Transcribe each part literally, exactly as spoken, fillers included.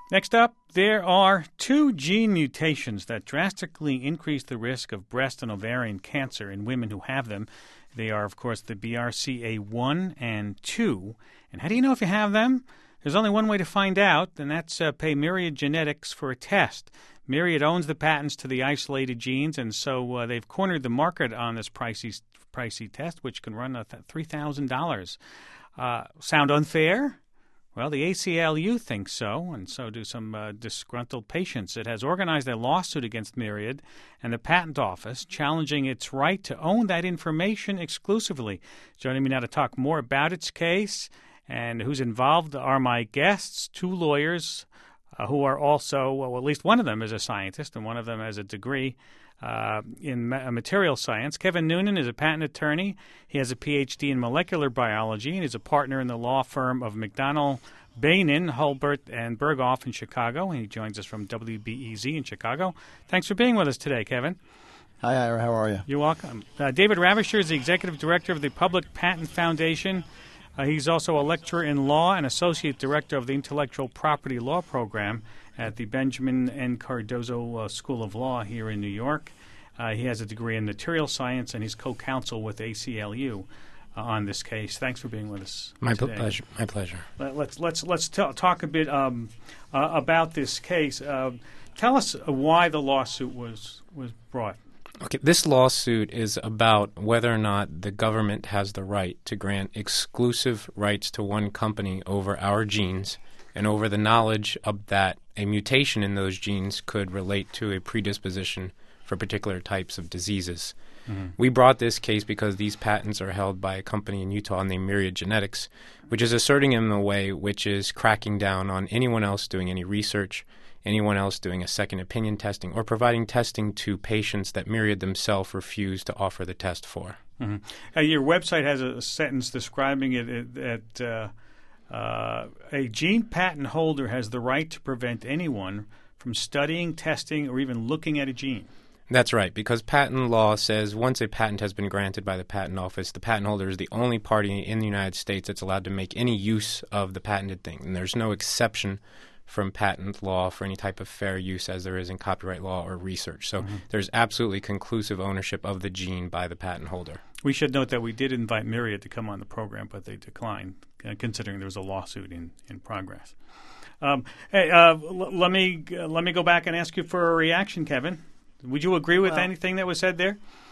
Next up, there are two gene mutations that drastically increase the risk of breast and ovarian cancer in women who have them. They are, of course, the B R C A one and two. And how do you know if you have them? There's only one way to find out, and that's uh, pay Myriad Genetics for a test. Myriad owns the patents to the isolated genes, and so uh, they've cornered the market on this pricey, pricey test, which can run uh, three thousand dollars. Uh, sound unfair? Well, the A C L U thinks so, and so do some uh, disgruntled patients. It has organized a lawsuit against Myriad and the Patent Office, challenging its right to own that information exclusively. Joining me now to talk more about its case and who's involved are my guests, two lawyers uh, who are also, well, at least one of them is a scientist and one of them has a degree Uh, in ma- material science. Kevin Noonan is a patent attorney. He has a P H D in molecular biology and is a partner in the law firm of McDonnell, Bainon, Hulbert, and Berghoff in Chicago. And he joins us from W B E Z in Chicago. Thanks for being with us today, Kevin. Hi, Ira. How are you? You're welcome. Uh, David Ravischer is the executive director of the Public Patent Foundation. Uh, he's also a lecturer in law and associate director of the Intellectual Property Law Program at the Benjamin N. Cardozo uh, School of Law here in New York. Uh, he has a degree in material science, and he's co-counsel with A C L U uh, on this case. Thanks for being with us. My today. pleasure. My pleasure. Let, let's let's let's t- talk a bit um, uh, about this case. Uh, tell us uh, why the lawsuit was was brought. Okay, this lawsuit is about whether or not the government has the right to grant exclusive rights to one company over our genes and over the knowledge of that a mutation in those genes could relate to a predisposition for particular types of diseases. Mm-hmm. We brought this case because these patents are held by a company in Utah named Myriad Genetics, which is asserting in a way which is cracking down on anyone else doing any research, anyone else doing a second opinion testing, or providing testing to patients that Myriad themselves refuse to offer the test for. Mm-hmm. Uh, your website has a, a sentence describing it at uh, uh, a gene patent holder has the right to prevent anyone from studying, testing, or even looking at a gene. That's right, because patent law says once a patent has been granted by the patent office, the patent holder is the only party in the United States that's allowed to make any use of the patented thing. And there's no exception from patent law for any type of fair use as there is in copyright law or research. So mm-hmm. there's absolutely conclusive ownership of the gene by the patent holder. We should note that we did invite Myriad to come on the program, but they declined, uh, considering there was a lawsuit in, in progress. Um, hey, uh, l- let me uh, let me go back and ask you for a reaction, Kevin. Would you agree with well, anything that was said there?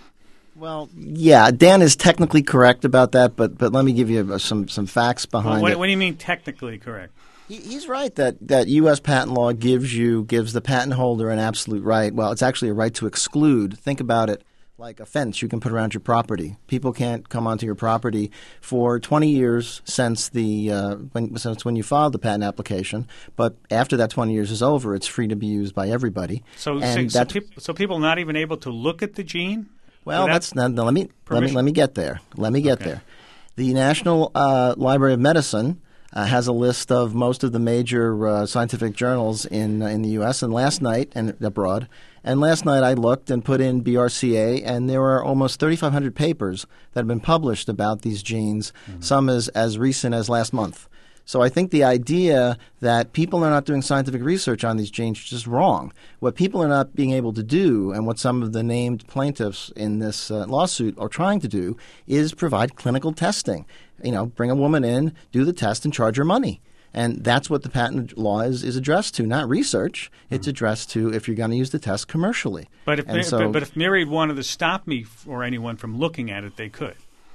Well, yeah, Dan is technically correct about that, but but let me give you some, some facts behind well, what, it. What do you mean technically correct? He, he's right that, that U S patent law gives you gives the patent holder an absolute right. Well, it's actually a right to exclude. Think about it like a fence you can put around your property. People can't come onto your property for twenty years since the uh, when, since when you filed the patent application. But after that twenty years is over, it's free to be used by everybody. So, and so, so, pe- so people not even able to look at the gene? Well, that's no, no, let me let me let me get there. Let me get okay. there. The National uh, Library of Medicine Uh, has a list of most of the major uh, scientific journals in uh, in the U S and last night and abroad. And last night I looked and put in B R C A, and there are almost thirty-five hundred papers that have been published about these genes, mm-hmm. some as, as recent as last month. So I think the idea that people are not doing scientific research on these genes is just wrong. What people are not being able to do, and what some of the named plaintiffs in this uh, lawsuit are trying to do, is provide clinical testing. You know, bring a woman in, do the test, and charge her money. And that's what the patent law is, is addressed to, not research. It's mm-hmm. addressed to if you're going to use the test commercially. But if, and so, but, but if Myriad wanted to stop me or anyone from looking at it, they could.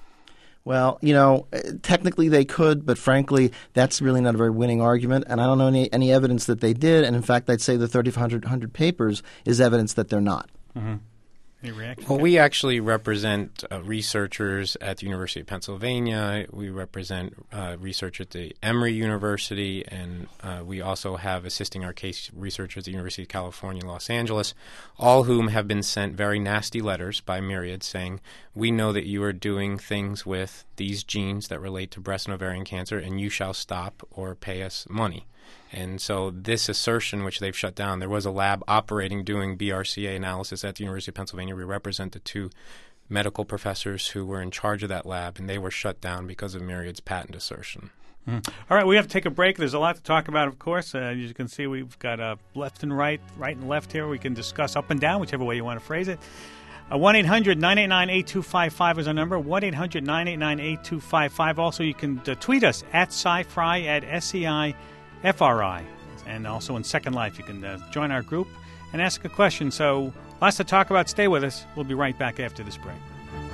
Well, you know, technically they could, but frankly, that's really not a very winning argument, and I don't know any, any evidence that they did, and in fact, I'd say the thirty-five hundred papers is evidence that they're not. Mm-hmm. Any reaction? Well, we actually represent uh, researchers at the University of Pennsylvania. We represent uh, research at the Emory University, and uh, we also have assisting our case researchers at the University of California, Los Angeles, all whom have been sent very nasty letters by Myriad saying, we know that you are doing things with these genes that relate to breast and ovarian cancer, and you shall stop or pay us money. And so this assertion, which they've shut down, there was a lab operating doing B R C A analysis at the University of Pennsylvania. We represent the two medical professors who were in charge of that lab, and they were shut down because of Myriad's patent assertion. Mm. All right, we have to take a break. There's a lot to talk about, of course. Uh, as you can see, we've got uh, left and right, right and left here. We can discuss up and down, whichever way you want to phrase it. Uh, one eight hundred nine eight nine eight two five five is our number, one eight hundred nine eight nine eight two five five. Also, you can uh, tweet us at SciFri, at S E I F R I. And also in Second Life, you can uh, join our group and ask a question. So lots to talk about. Stay with us. We'll be right back after this break.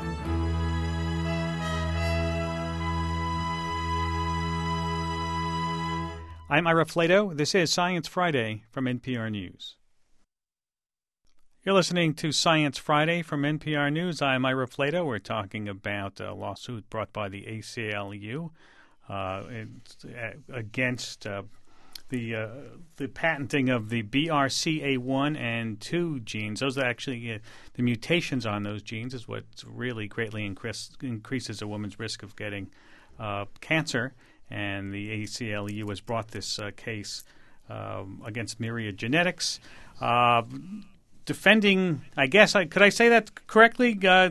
I'm Ira Flato. This is Science Friday from N P R News. You're listening to Science Friday from N P R News. I'm Ira Flato. We're talking about a lawsuit brought by the A C L U uh, against uh, the uh, the patenting of the B R C A one and two genes. Those are actually uh, the mutations on those genes is what really greatly increase, increases a woman's risk of getting uh, cancer. And the A C L U has brought this uh, case um, against Myriad Genetics, uh, defending. I guess I could I say that correctly, uh,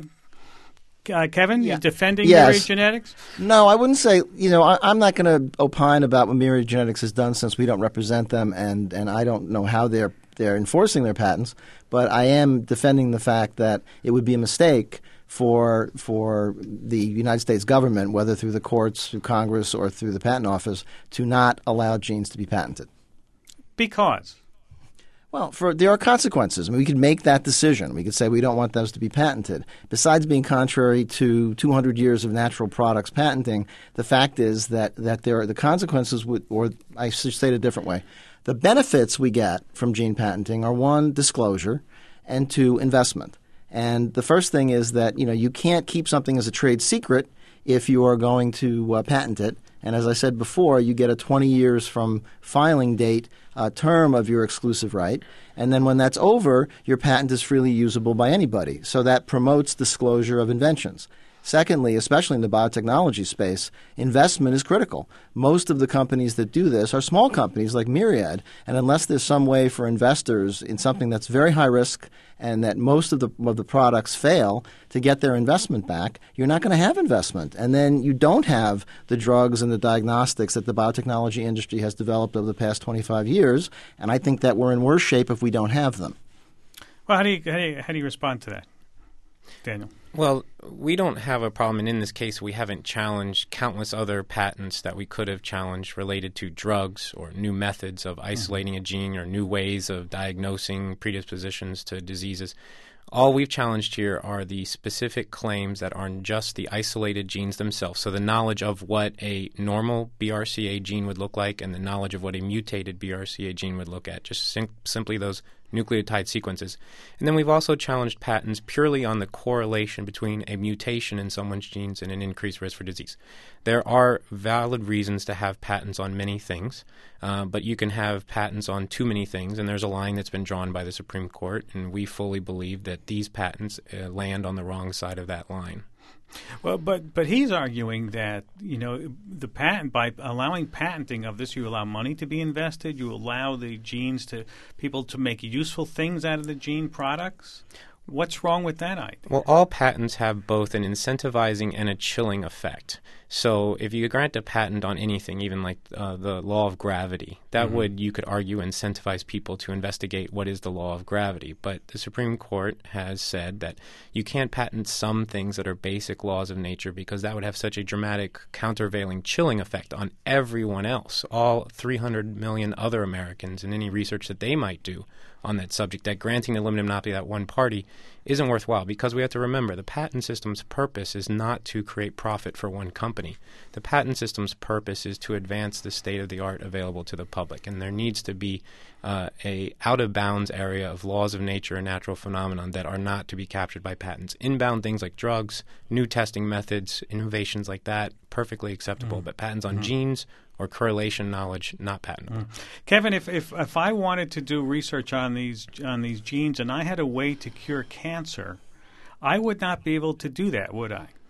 uh, Kevin? Yeah. Defending yes. Myriad Genetics? No, I wouldn't say. You know, I, I'm not going to opine about what Myriad Genetics has done since we don't represent them, and, and I don't know how they're they're enforcing their patents. But I am defending the fact that it would be a mistake for for the United States government, whether through the courts, through Congress, or through the Patent Office, to not allow genes to be patented. Because? Well, for there are consequences. I mean, we could make that decision. We could say we don't want those to be patented. Besides being contrary to two hundred years of natural products patenting, the fact is that, that there are the consequences, would, or I should say it a different way. The benefits we get from gene patenting are, one, disclosure, and two, investment. And the first thing is that, you know, you can't keep something as a trade secret if you are going to uh, patent it. And as I said before, you get a twenty years from filing date uh, term of your exclusive right. And then when that's over, your patent is freely usable by anybody. So that promotes disclosure of inventions. Secondly, especially in the biotechnology space, investment is critical. Most of the companies that do this are small companies like Myriad, and unless there's some way for investors in something that's very high risk and that most of the of the products fail to get their investment back, you're not going to have investment. And then you don't have the drugs and the diagnostics that the biotechnology industry has developed over the past twenty-five years, and I think that we're in worse shape if we don't have them. Well, how do you, how do you, how do you respond to that, Daniel? Well, we don't have a problem, and in this case we haven't challenged countless other patents that we could have challenged related to drugs or new methods of isolating mm-hmm. a gene or new ways of diagnosing predispositions to diseases. All we've challenged here are the specific claims that aren't just the isolated genes themselves, so the knowledge of what a normal B R C A gene would look like and the knowledge of what a mutated B R C A gene would look at, just sim- simply those nucleotide sequences. And then we've also challenged patents purely on the correlation between a mutation in someone's genes and an increased risk for disease. There are valid reasons to have patents on many things, uh, but you can have patents on too many things, and there's a line that's been drawn by the Supreme Court, and we fully believe that these patents uh, land on the wrong side of that line. Well, but but he's arguing that, you know, the patent, by allowing patenting of this, you allow money to be invested, you allow the genes to people to make useful things out of the gene products. What's wrong with that idea? Well, all patents have both an incentivizing and a chilling effect. So if you grant a patent on anything, even like uh, the law of gravity, that mm-hmm. would, you could argue, incentivize people to investigate what is the law of gravity. But the Supreme Court has said that you can't patent some things that are basic laws of nature because that would have such a dramatic countervailing chilling effect on everyone else, all three hundred million other Americans, and any research that they might do on that subject, that granting the limited monopoly to that one party isn't worthwhile, because we have to remember the patent system's purpose is not to create profit for one company. The patent system's purpose is to advance the state-of-the-art available to the public, and there needs to be uh, a out-of-bounds area of laws of nature and natural phenomenon that are not to be captured by patents. Inbound things like drugs, new testing methods, innovations like that, perfectly acceptable, mm. but patents on mm. genes or correlation knowledge, not patentable. Mm. Kevin, if, if if I wanted to do research on these on these genes and I had a way to cure cancer, I would not be able to do that, would I?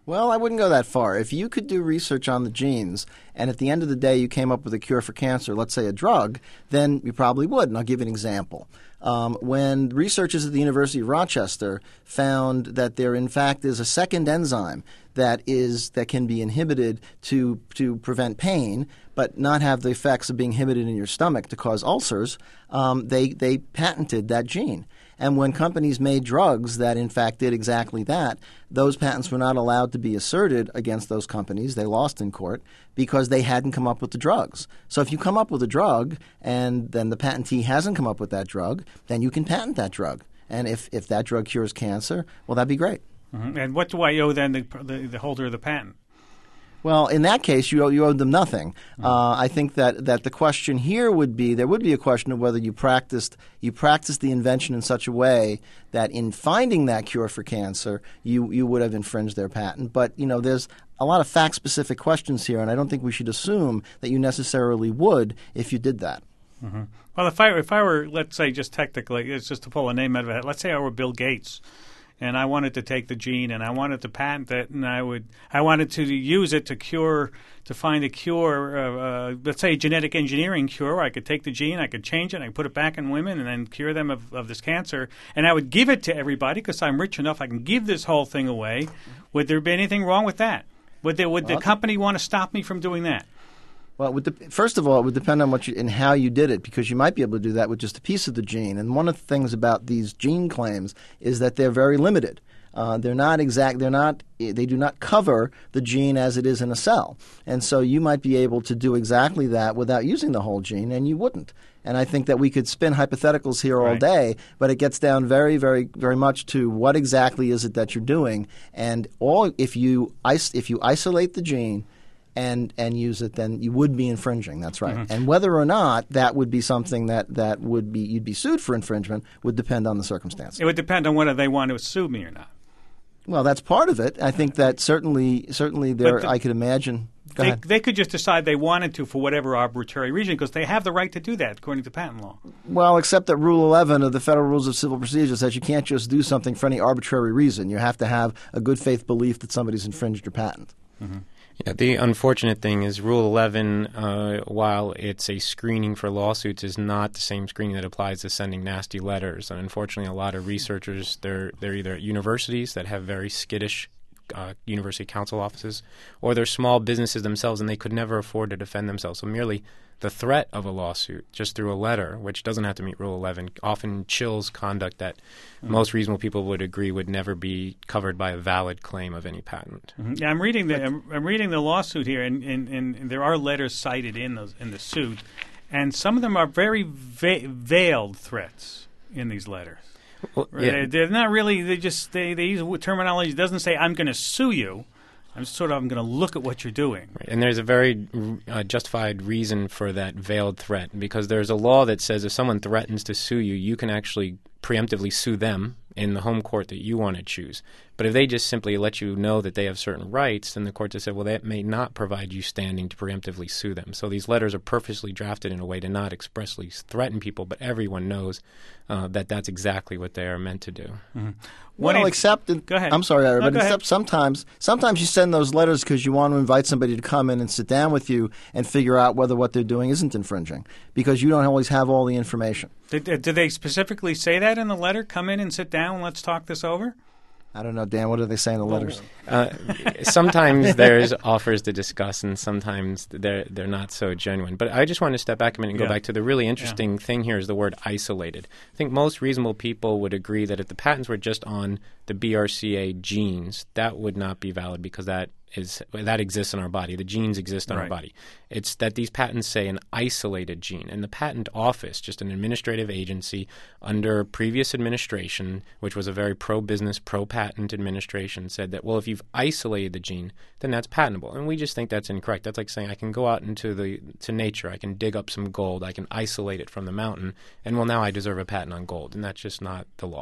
Well, I wouldn't go that far. If you could do research on the genes and at the end of the day you came up with a cure for cancer, let's say a drug, then you probably would. And I'll give you an example. Um, when researchers at the University of Rochester found that there in fact is a second enzyme that is that can be inhibited to to prevent pain but not have the effects of being inhibited in your stomach to cause ulcers, um, they, they patented that gene. And when companies made drugs that in fact did exactly that, those patents were not allowed to be asserted against those companies. They lost in court because they hadn't come up with the drugs. So if you come up with a drug and then the patentee hasn't come up with that drug, then you can patent that drug. And if, if that drug cures cancer, well, that'd be great. Mm-hmm. And what do I owe then the, the, the holder of the patent? Well, in that case, you owe, you owed them nothing. Mm-hmm. Uh, I think that, that the question here would be there would be a question of whether you practiced you practiced the invention in such a way that in finding that cure for cancer, you, you would have infringed their patent. But you know, there's a lot of fact-specific questions here, and I don't think we should assume that you necessarily would if you did that. Mm-hmm. Well, if I if I were, let's say, just technically, it's just to pull a name out of a hat. Let's say I were Bill Gates. And I wanted to take the gene, and I wanted to patent it, and I would, I wanted to use it to cure, to find a cure. Uh, uh, let's say a genetic engineering cure. Where I could take the gene, I could change it, and I could put it back in women, and then cure them of, of this cancer. And I would give it to everybody because I'm rich enough. I can give this whole thing away. Would there be anything wrong with that? Would there, would well, the company want to stop me from doing that? Well, it would de- first of all, it would depend on what you, and how you did it, because you might be able to do that with just a piece of the gene. And one of the things about these gene claims is that they're very limited. Uh, they're not exact. They're not. They do not cover the gene as it is in a cell, and so you might be able to do exactly that without using the whole gene, and you wouldn't. And I think that we could spin hypotheticals here all right. day, but it gets down very, very, very much to what exactly is it that you're doing, and all if you if you isolate the gene and and use it, then you would be infringing. That's right. Mm-hmm. And whether or not that would be something that, that would be you'd be sued for infringement would depend on the circumstances. It would depend on whether they want to sue me or not. Well, that's part of it. I think that certainly certainly there the, I could imagine. Go they, ahead. They could just decide they wanted to for whatever arbitrary reason because they have the right to do that according to patent law. Well, except that Rule eleven of the Federal Rules of Civil Procedure says you can't just do something for any arbitrary reason. You have to have a good faith belief that somebody's infringed your patent. Mm-hmm. Yeah, the unfortunate thing is Rule eleven, uh, while it's a screening for lawsuits, is not the same screening that applies to sending nasty letters. And unfortunately, a lot of researchers, they're they're either at universities that have very skittish uh, university counsel offices, or they're small businesses themselves, and they could never afford to defend themselves. So merely the threat of a lawsuit, just through a letter, which doesn't have to meet Rule eleven, often chills conduct that mm-hmm. most reasonable people would agree would never be covered by a valid claim of any patent. Mm-hmm. Yeah, I'm reading the I'm, I'm reading the lawsuit here, and, and, and there are letters cited in the in the suit, and some of them are very va- veiled threats in these letters. Well, yeah. they're, they're not really. They just they, they use terminology that doesn't say I'm going to sue you. I'm sort of I'm going to look at what you're doing. Right. And there's a very uh, justified reason for that veiled threat, because there's a law that says if someone threatens to sue you, you can actually preemptively sue them in the home court that you want to choose. But if they just simply let you know that they have certain rights, then the court has said, well, that may not provide you standing to preemptively sue them. So these letters are purposely drafted in a way to not expressly threaten people, but everyone knows uh, that that's exactly what they are meant to do. Mm-hmm. Well, you, except in, go ahead. I'm sorry, Ira, no, but except sometimes sometimes you send those letters because you want to invite somebody to come in and sit down with you and figure out whether what they're doing isn't infringing, because you don't always have all the information. Did, did they specifically say that in the letter? Come in and sit down and let's talk this over? I don't know, Dan. What do they say in the letters? Uh, sometimes there's offers to discuss, and sometimes they're they're not so genuine. But I just want to step back a minute and go yeah. back to the really interesting yeah. thing here is the word isolated. I think most reasonable people would agree that if the patents were just on the B R C A genes, that would not be valid because that is that exists in our body. The genes exist in right. our body. It's that these patents say an isolated gene. And the patent office, just an administrative agency under previous administration, which was a very pro-business, pro-patent administration, said that, well, if you've isolated the gene, then that's patentable. And we just think that's incorrect. That's like saying I can go out into the to nature, I can dig up some gold, I can isolate it from the mountain, and well, now I deserve a patent on gold. And that's just not the law.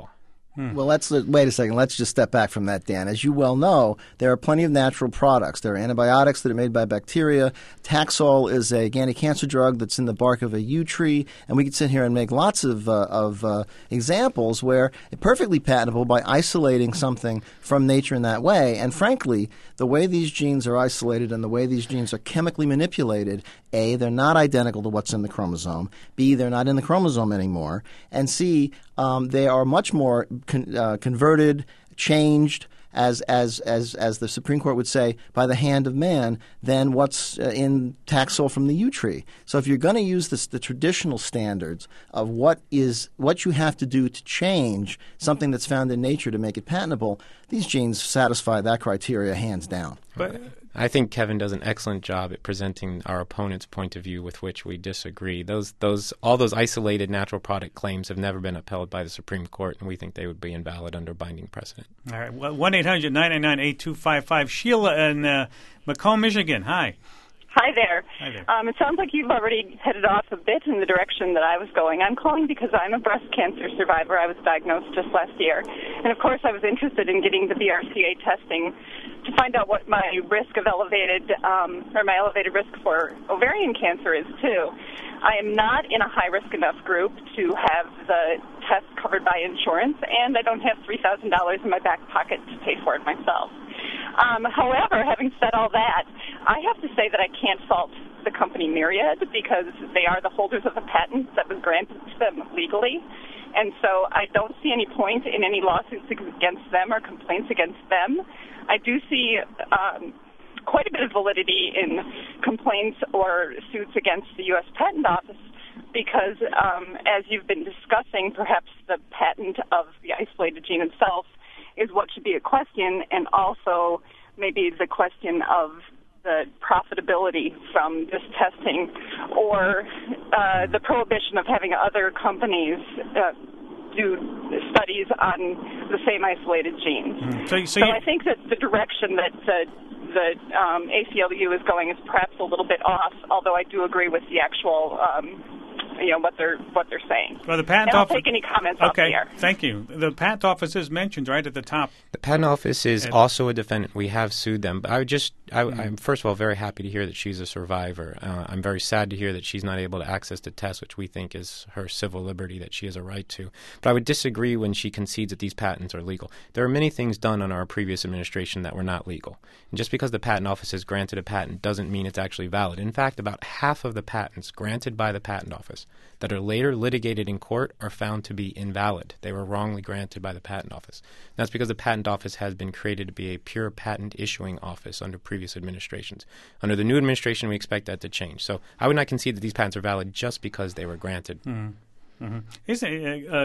Hmm. Well, let's wait a second. Let's just step back from that, Dan. As you well know, there are plenty of natural products. There are antibiotics that are made by bacteria. Taxol is a anti-cancer drug that's in the bark of a yew tree, and we could sit here and make lots of uh, of uh, examples where it's perfectly patentable by isolating something from nature in that way. And frankly, the way these genes are isolated and the way these genes are chemically manipulated, A, they're not identical to what's in the chromosome. B, they're not in the chromosome anymore. And C, um, they are much more Con, uh, converted, changed, as as as as the Supreme Court would say, by the hand of man, than what's uh, in Taxol from the yew tree. So if you're going to use this, the traditional standards of what is what you have to do to change something that's found in nature to make it patentable, these genes satisfy that criteria hands down. But I think Kevin does an excellent job at presenting our opponent's point of view with which we disagree. Those, those, all those isolated natural product claims have never been upheld by the Supreme Court, and we think they would be invalid under binding precedent. All right. Well, one eight hundred nine nine nine eight two five five. Sheila in uh, Macomb, Michigan. Hi. Hi there. Hi there. Um, it sounds like you've already headed off a bit in the direction that I was going. I'm calling because I'm a breast cancer survivor. I was diagnosed just last year. And, of course, I was interested in getting the B R C A testing to find out what my risk of elevated, um, or my elevated risk for ovarian cancer is, too. I am not in a high-risk enough group to have the test covered by insurance, and I don't have three thousand dollars in my back pocket to pay for it myself. Um, however, having said all that, I have to say that I can't fault the company Myriad because they are the holders of the patent that was granted to them legally. And so I don't see any point in any lawsuits against them or complaints against them. I do see um, quite a bit of validity in complaints or suits against the U S Patent Office because, um, as you've been discussing, perhaps the patent of the isolated gene itself is what should be a question, and also maybe the question of the profitability from this testing or uh, the prohibition of having other companies uh, do studies on the same isolated genes. Mm. So, so, so you... I think that the direction that uh, the um, A C L U is going is perhaps a little bit off, although I do agree with the actual um, you know, what they're what they're saying. Well, the patent and I'll office. take any comments okay, off the air. Thank you. The patent office is mentioned right at the top. The patent office is and also a defendant. We have sued them. But I would just, I, mm-hmm. I'm first of all very happy to hear that she's a survivor. Uh, I'm very sad to hear that she's not able to access the test, which we think is her civil liberty that she has a right to. But I would disagree when she concedes that these patents are legal. There are many things done on our previous administration that were not legal. And just because the patent office has granted a patent doesn't mean it's actually valid. In fact, about half of the patents granted by the patent office that are later litigated in court are found to be invalid. They were wrongly granted by the patent office. And that's because the patent office has been created to be a pure patent issuing office under previous administrations. Under the new administration, we expect that to change. So I would not concede that these patents are valid just because they were granted. Mm-hmm. Mm-hmm. Is it, uh,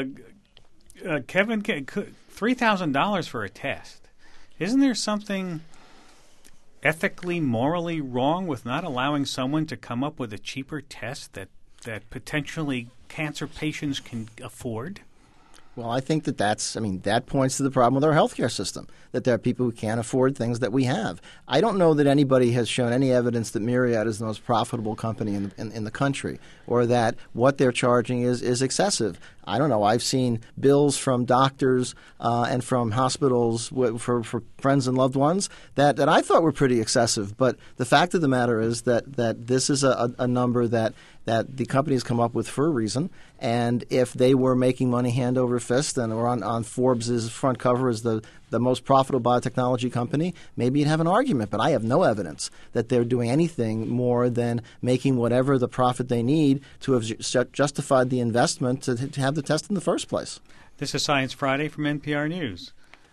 uh, Kevin, three thousand dollars for a test. Isn't there something ethically, morally wrong with not allowing someone to come up with a cheaper test that that potentially cancer patients can afford? Well, I think that that's, I mean, that points to the problem with our healthcare system, that there are people who can't afford things that we have. I don't know that anybody has shown any evidence that Myriad is the most profitable company in the, in, in the country or that what they're charging is, is excessive. I don't know. I've seen bills from doctors uh, and from hospitals w- for, for friends and loved ones that, that I thought were pretty excessive. But the fact of the matter is that, that this is a, a number that, that the companies come up with for a reason. And if they were making money hand over fist and were on, on Forbes' front cover as the, the most profitable biotechnology company, maybe you'd have an argument. But I have no evidence that they're doing anything more than making whatever the profit they need to have ju- justified the investment to, to have the test in the first place. This is Science Friday from N P R News.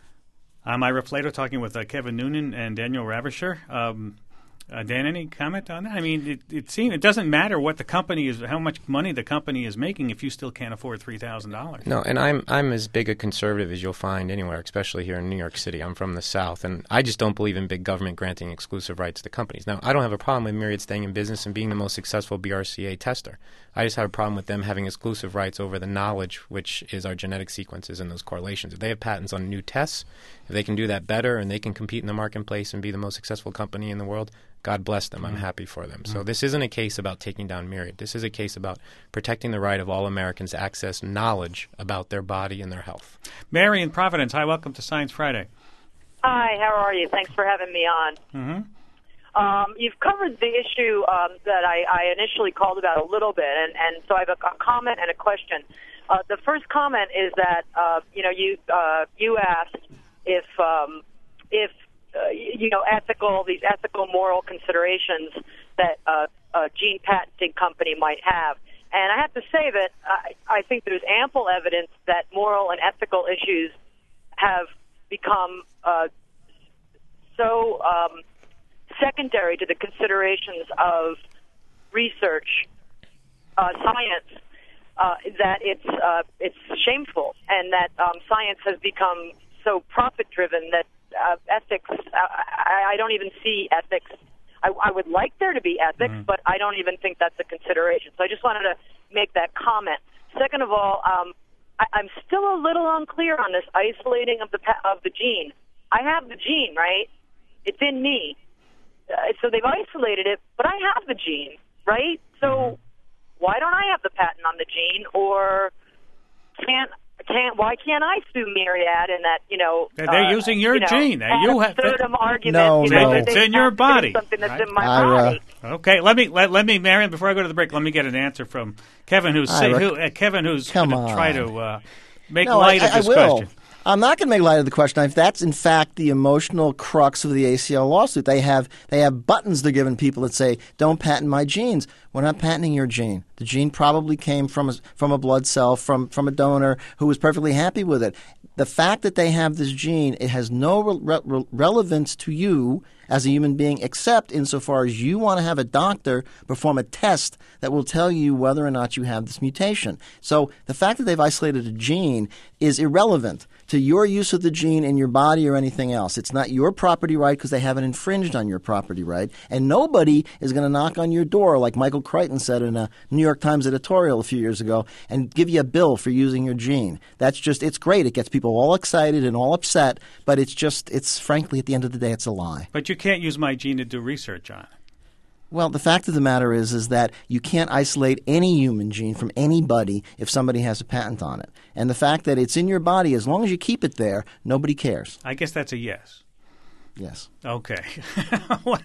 I'm Ira Flato talking with uh, Kevin Noonan and Daniel Ravischer. Um, Uh, Dan, any comment on that? I mean, it, it seems it doesn't matter what the company is, how much money the company is making, if you still can't afford three thousand dollars. No, and I'm I'm as big a conservative as you'll find anywhere, especially here in New York City. I'm from the South, and I just don't believe in big government granting exclusive rights to companies. Now, I don't have a problem with Myriad staying in business and being the most successful B R C A tester. I just have a problem with them having exclusive rights over the knowledge, which is our genetic sequences and those correlations. If they have patents on new tests, if they can do that better and they can compete in the marketplace and be the most successful company in the world, God bless them. I'm happy for them. So this isn't a case about taking down Myriad. This is a case about protecting the right of all Americans to access knowledge about their body and their health. Mary in Providence, hi, welcome to Science Friday. Hi, how are you? Thanks for having me on. Mm-hmm. Um, you've covered the issue um, that I, I initially called about a little bit, and, and so I have a, a comment and a question. Uh, the first comment is that uh, you know you uh, you asked if um, if uh, you know ethical these ethical moral considerations that uh, a gene patenting company might have, and I have to say that I, I think there's ample evidence that moral and ethical issues have become uh, so um, secondary to the considerations of research, uh, science, uh, that it's uh, it's shameful, and that um, science has become so profit-driven that uh, ethics. Uh, I, I don't even see ethics. I, I would like there to be ethics, mm-hmm. but I don't even think that's a consideration. So I just wanted to make that comment. Second of all, um, I, I'm still a little unclear on this isolating of the of the gene. I have the gene, right? It's in me. Uh, so they've isolated it, but I have the gene, right? So mm-hmm. why don't I have the patent on the gene, or can't can't why can't I sue Myriad in that you know they're uh, using your you know, gene? You have absurdum argument. No, you know, no. It's in your body. Something that's Right. in my I, uh, body. Okay, let me let, let me, Marion, before I go to the break, let me get an answer from Kevin, who's I say, rec- who uh, Kevin, who's Come going to try on. to uh, make No, light I, of I this will. question. I'm not going to make light of the question. If that's in fact the emotional crux of the A C L lawsuit, they have they have buttons they're giving people that say, "Don't patent my genes." We're not patenting your gene. The gene probably came from a, from a blood cell from from a donor who was perfectly happy with it. The fact that they have this gene, it has no re- re- relevance to you as a human being, except insofar as you want to have a doctor perform a test that will tell you whether or not you have this mutation. So the fact that they've isolated a gene is irrelevant to your use of the gene in your body or anything else. It's not your property right because they haven't infringed on your property right. And nobody is going to knock on your door, like Michael Crichton said in a New York Times editorial a few years ago, and give you a bill for using your gene. That's just, it's great. It gets people all excited and all upset, but it's just, it's frankly, at the end of the day, it's a lie. But you can't use my gene to do research on it. Well, the fact of the matter is is that you can't isolate any human gene from anybody if somebody has a patent on it. And the fact that it's in your body, as long as you keep it there, nobody cares. I guess that's a yes. Yes. Okay. one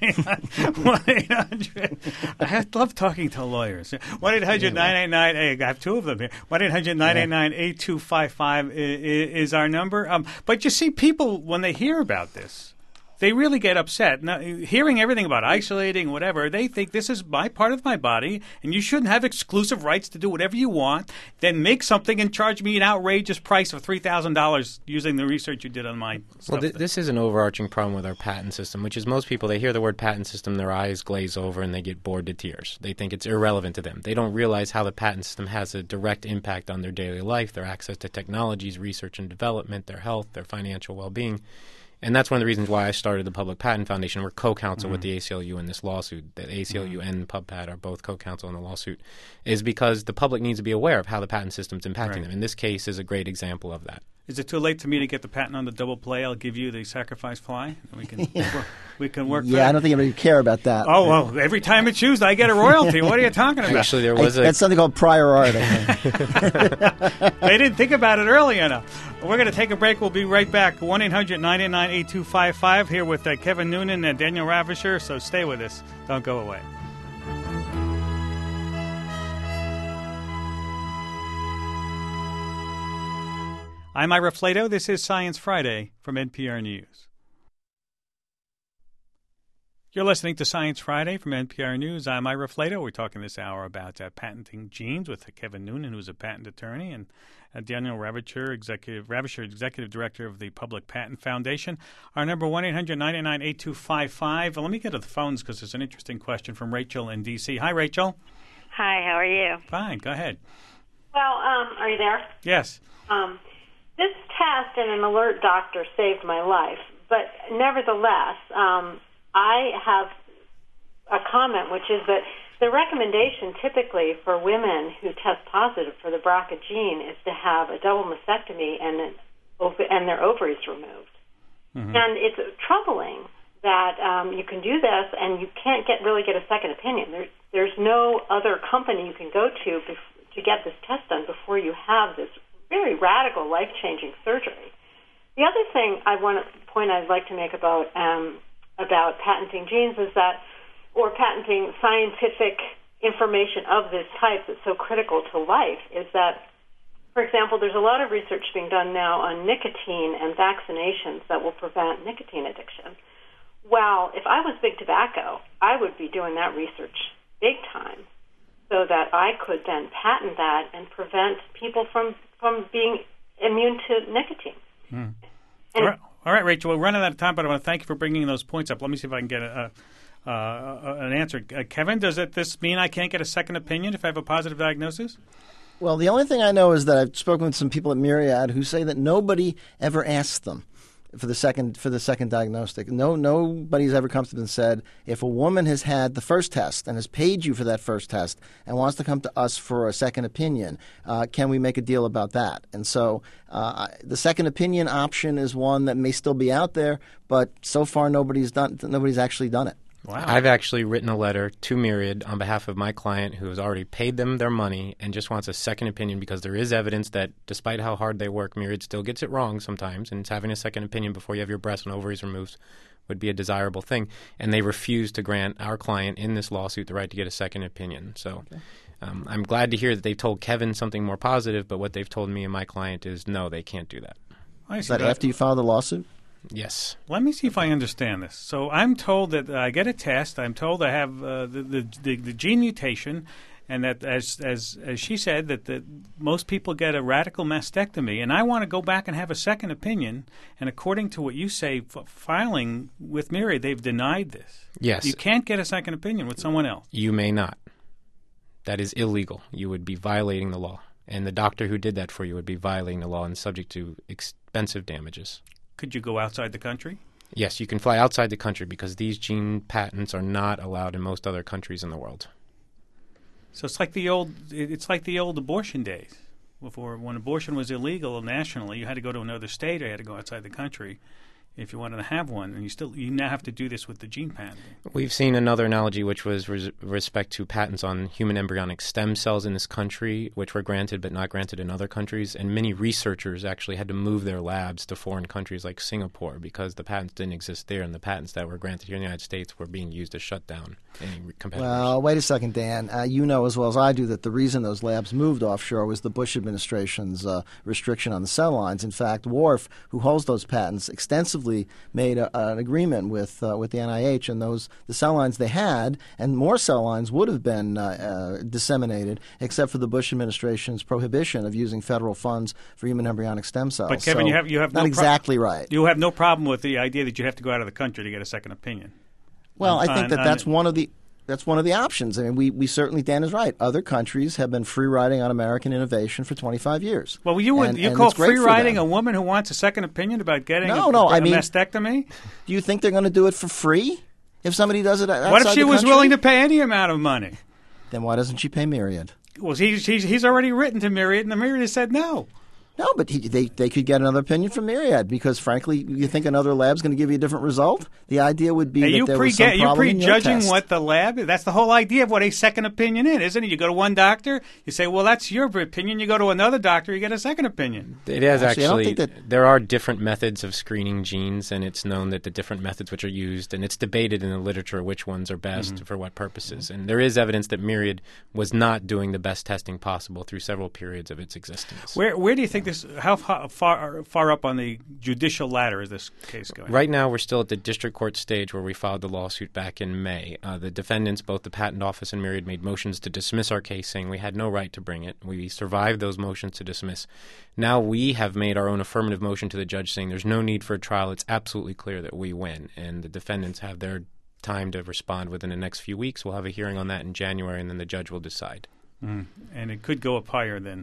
eight hundred I love talking to lawyers. one eight hundred nine eight nine I have two of them here. one eight hundred nine eight nine eight two five five is our number. Um, but you see, people, when they hear about this, they really get upset. Now, hearing everything about isolating, whatever, they think this is my part of my body, and you shouldn't have exclusive rights to do whatever you want, then make something and charge me an outrageous price of three thousand dollars using the research you did on my stuff. Well, th- this is an overarching problem with our patent system, which is most people, they hear the word patent system, their eyes glaze over, and they get bored to tears. They think it's irrelevant to them. They don't realize how the patent system has a direct impact on their daily life, their access to technologies, research and development, their health, their financial well-being. And that's one of the reasons why I started the Public Patent Foundation. We're co-counsel mm-hmm. with the A C L U in this lawsuit. The A C L U mm-hmm. and PubPat are both co-counsel in the lawsuit, is because the public needs to be aware of how the patent system is impacting right. them. And this case is a great example of that. Is it too late for me to get the patent on the double play? I'll give you the sacrifice fly. We can work, we can work. Yeah, I don't think anybody would care about that. Oh well, every time it's used, I get a royalty. What are you talking about? Actually, there was I, a that's something called prior art. They didn't think about it early enough. We're going to take a break. We'll be right back. one eight hundred nine eight nine eight two five five here with uh, Kevin Noonan and Daniel Ravischer. So stay with us. Don't go away. I'm Ira Flato. This is Science Friday from N P R News. You're listening to Science Friday from N P R News. I'm Ira Flato. We're talking this hour about uh, patenting genes with uh, Kevin Noonan, who's a patent attorney, and uh, Daniel Ravischer, executive, Ravischer, executive director of the Public Patent Foundation. Our number one eight hundred nine eight nine eight two five five. Well, let me get to the phones because there's an interesting question from Rachel in D C. Hi, Rachel. Hi. How are you? Fine. Go ahead. Well, um, are you there? Yes. Um, this test and an alert doctor saved my life, but nevertheless, um, I have a comment, which is that the recommendation typically for women who test positive for the B R C A gene is to have a double mastectomy and an, and their ovaries removed. Mm-hmm. And it's troubling that um, you can do this, and you can't get really get a second opinion. There's there's no other company you can go to bef- to get this test done before you have this very radical, life-changing surgery. The other thing I want to point I'd like to make about um, about patenting genes is that, or patenting scientific information of this type that's so critical to life, is that, for example, there's a lot of research being done now on nicotine and vaccinations that will prevent nicotine addiction. Well, if I was big tobacco, I would be doing that research big time so that I could then patent that and prevent people from, from being immune to nicotine. Mm. All right. All right, Rachel, we're running out of time, but I want to thank you for bringing those points up. Let me see if I can get a, a, uh, an answer. Uh, Kevin, does it, this mean I can't get a second opinion if I have a positive diagnosis? Well, the only thing I know is that I've spoken with some people at Myriad who say that nobody ever asked them for the second for the second diagnostic. No, nobody's ever come to them and said, if a woman has had the first test and has paid you for that first test and wants to come to us for a second opinion, uh, can we make a deal about that? And so uh, the second opinion option is one that may still be out there, but so far nobody's done. Nobody's actually done it. Wow. I've actually written a letter to Myriad on behalf of my client who has already paid them their money and just wants a second opinion because there is evidence that despite how hard they work, Myriad still gets it wrong sometimes, and having a second opinion before you have your breasts and ovaries removed would be a desirable thing. And they refuse to grant our client in this lawsuit the right to get a second opinion. So okay. um, I'm glad to hear that they've told Kevin something more positive, but what they've told me and my client is no, they can't do that. Is that after you file the lawsuit? Yes. Let me see if I understand this. So I'm told that I get a test. I'm told I have uh, the, the, the the gene mutation, and that as as as she said that the, most people get a radical mastectomy, and I want to go back and have a second opinion. And according to what you say, f- filing with Myriad, they've denied this. Yes. You can't get a second opinion with someone else. You may not. That is illegal. You would be violating the law, and the doctor who did that for you would be violating the law and subject to expensive damages. Could you go outside the country? Yes, you can fly outside the country because these gene patents are not allowed in most other countries in the world. So it's like the old it's like the old abortion days. Before, when abortion was illegal nationally, you had to go to another state or you had to go outside the country if you wanted to have one, and you still you now have to do this with the gene patent. We've seen another analogy, which was with respect to patents on human embryonic stem cells in this country, which were granted but not granted in other countries. And many researchers actually had to move their labs to foreign countries like Singapore because the patents didn't exist there, and the patents that were granted here in the United States were being used to shut down any competitors. Well, wait a second, Dan. Uh, you know as well as I do that the reason those labs moved offshore was the Bush administration's uh, restriction on the cell lines. In fact, Wharf, who holds those patents, extensively made a, an agreement with uh, with the N I H, and those the cell lines they had, and more cell lines would have been uh, uh, disseminated, except for the Bush administration's prohibition of using federal funds for human embryonic stem cells. But Kevin, so you have you have not no exactly pro- right. You have no problem with the idea that you have to go out of the country to get a second opinion. Well, on, I think on, that on that's one of the. That's one of the options. I mean, we, we certainly, Dan is right. Other countries have been free riding on American innovation for twenty-five years. Well, you would and, you and call it's great free riding for a woman who wants a second opinion about getting no, a, no, a, I mean, mastectomy? Do you think they're going to do it for free if somebody does it outside What if she the was country? willing to pay any amount of money? Then why doesn't she pay Myriad? Well, he's he's, he's already written to Myriad, and the Myriad has said no. No, but he, they they could get another opinion from Myriad because, frankly, you think another lab's going to give you a different result? The idea would be Are that you there pre- was some you problem in your prejudging test. what the lab? That's the whole idea of what a second opinion is, isn't it? You go to one doctor, you say, "Well, that's your opinion." You go to another doctor, you get a second opinion. It is actually. actually I don't think that there are different methods of screening genes, and it's known that the different methods which are used, and it's debated in the literature which ones are best Mm-hmm. for what purposes. Mm-hmm. And there is evidence that Myriad was not doing the best testing possible through several periods of its existence. Where where do you think this? How far far, far up on the judicial ladder is this case going? Right now, we're still at the district court stage where we filed the lawsuit back in May. Uh, the defendants, both the Patent Office and Myriad, made motions to dismiss our case, saying we had no right to bring it. We survived those motions to dismiss. Now we have made our own affirmative motion to the judge saying there's no need for a trial. It's absolutely clear that we win, and the defendants have their time to respond within the next few weeks. We'll have a hearing on that in January, and then the judge will decide. Mm. And it could go up higher than...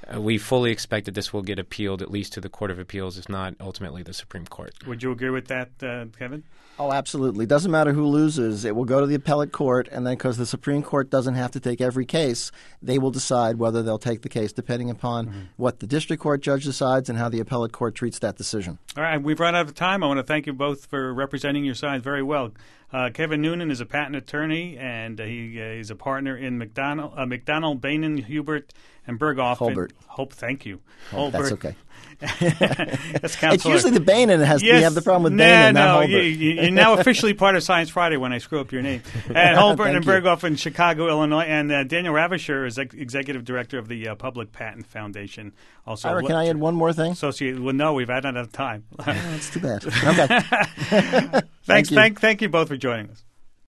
Uh, we fully expect that this will get appealed at least to the Court of Appeals, if not ultimately the Supreme Court. Would you agree with that, uh, Kevin? Oh, absolutely. Doesn't matter who loses. It will go to the appellate court, and then because the Supreme Court doesn't have to take every case, they will decide whether they'll take the case depending upon mm-hmm. what the district court judge decides and how the appellate court treats that decision. All right. We've run out of time. I want to thank you both for representing your side very well. Uh, Kevin Noonan is a patent attorney, and uh, he uh, is a partner in McDonald, uh, McDonald, Bainan, Hubert, and Berghoff. Holbert. And, Hope, thank you. Oh, that's okay. That's it's usually the Bainan that has yes, we have the problem with nah, Bainan, no, not Holbert. You, you're now officially part of Science Friday when I screw up your name. And Holbert and Berghoff in Chicago, Illinois, and uh, Daniel Ravischer is ex- executive director of the uh, Public Patent Foundation. Also, Ira, can I add one more thing? Associated. Well, no, we've had enough time. Oh, that's too bad. Okay. Thanks. thank, you. Thank, thank you both for joining us.